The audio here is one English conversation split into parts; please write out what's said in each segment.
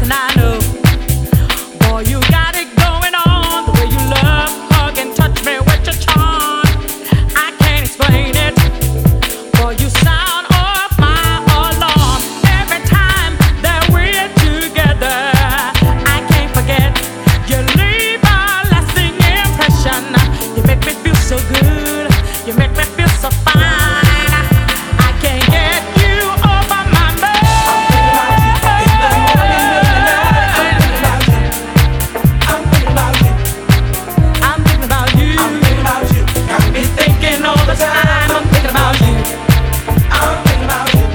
and I know. Boy, you got it going on. The way you love, hug, and touch me with your charm. I can't explain it. Boy, you sound off my alarm. Every time that we're together, I can't forget. You leave a lasting impression. You make me feel so good. You make me feel so fine. I can't get you over my mind. I'm thinking about you. Got me thinking all the time. I'm thinking about you. I'm thinking about you.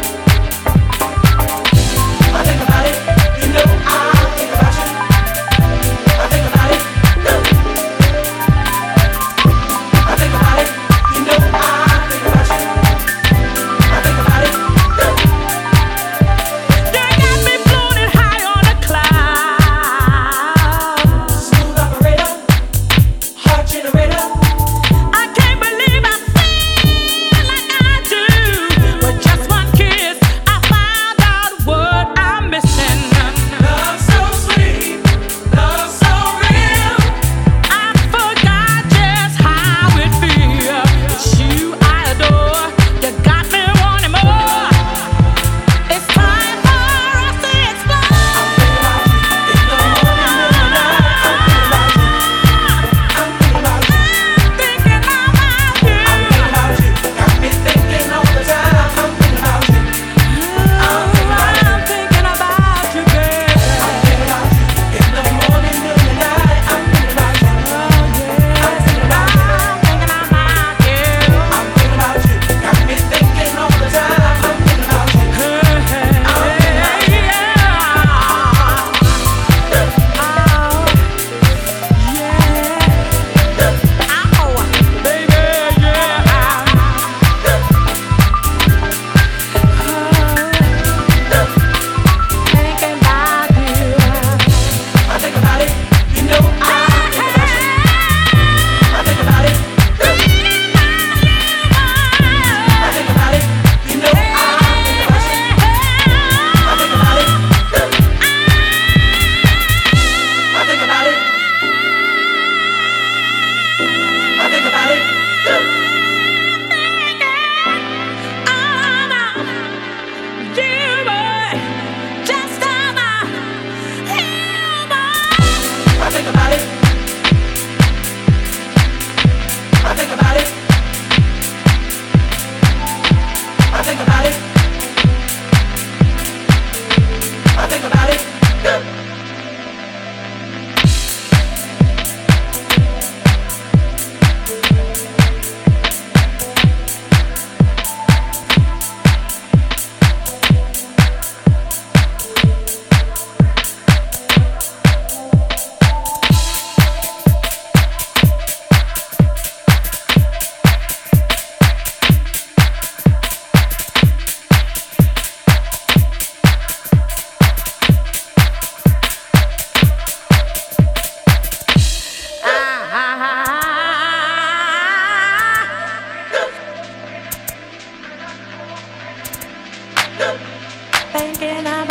I think about it. You know I think about you. I think about it. I think about it. You know I think about you. I think about it. You got me floating high on a cloud. Smooth operator, heart generator. I can't believe I feel like I do. With just one kiss, I found out what I'm missing. Love so sweet, love so real. I forgot just how it feels. It's you I adore. You got me wanting more. It's time for us to explore. In the morning, in the night, I'm thinking about you. Thinking about you. I'm thinking about you. Got me thinking all the time. I'm thinking about you. I'm thinking about you, baby. I'm thinking about you. In the morning, in the night, I'm thinking about you. Oh yeah. I'm thinking about you. I'm thinking about you. I'm thinking about you. Got me thinking all the time. I'm thinking about you. I think about it. You know I think about you. I think about it. I think about it. You know I think about you. I think about it. I think about it. I think about it. I think about it. I think about it. I think about it. I think about it. Thinking about